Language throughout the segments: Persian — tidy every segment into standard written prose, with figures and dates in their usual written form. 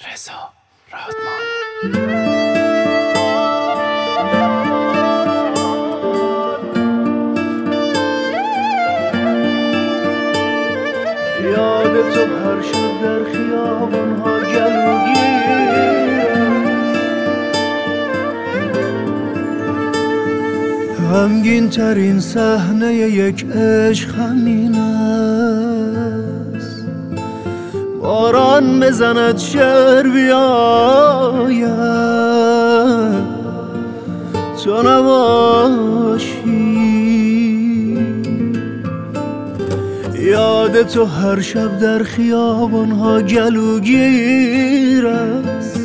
رضا رادمان. یاد تو هر شب در خیابان‌ها گلوگیر غمگین ترین صحنه یک عشق همین است. باران بزند شعر بیاید تو نباشی. یاد تو هر شب در خیابان‌ها گلوگیر است.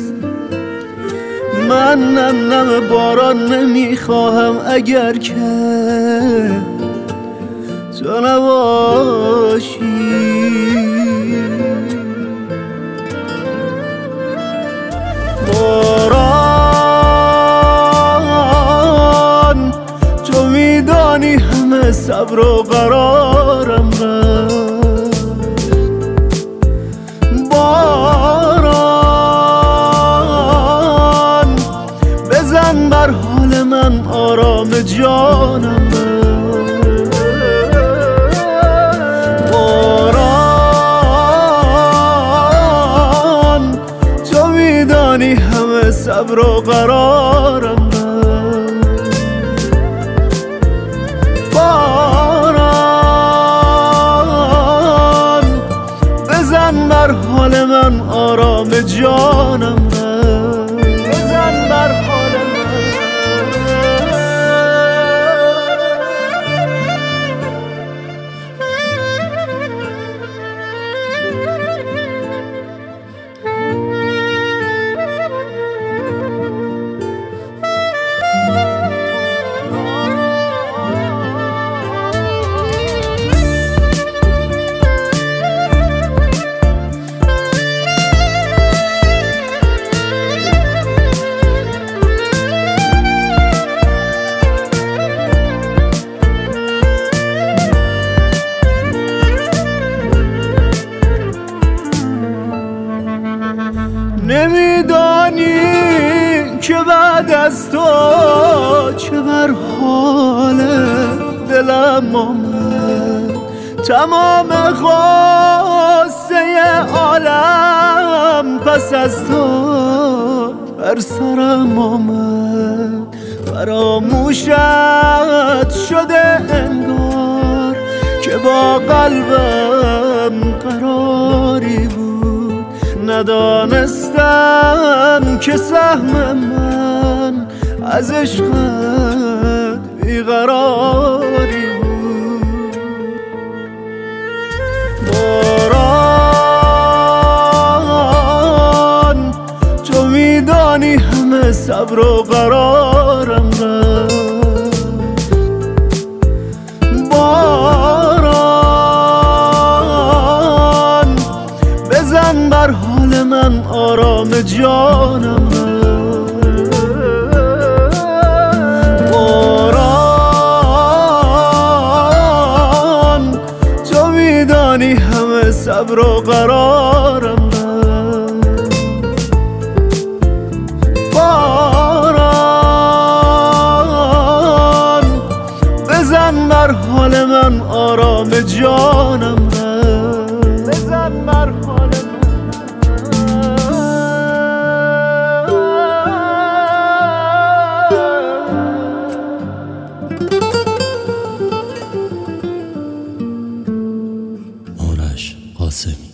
من نم باران نمیخواهم اگر که تو نباشی. باران تو میدانی همه صبر و قرارم رفت. باران بزن بر حال من آرام جانم رفت. باران تو میدانی همه صبر و قرارم رفت. باران بزن بر حال من آرام جانم رفت. بزن بر حال من. نمیدانی که بعد از تو چه بر حال دلم آمد. تمام غصه عالم پس از تو بر سرم آمد. فراموشت شده انگار که با قلبم قراری بود. ندانستم که سهم من از عشقت بیقراری بود. باران تو میدانی همه صبر و قرارم رفت. باران بزن بر حال من آرام جانم رفت. باران تو میدانی همه صبر و قرارم رفت. باران بزن بر حال من آرام جانم رفت. بزن بر حال من. آرش قاسمی.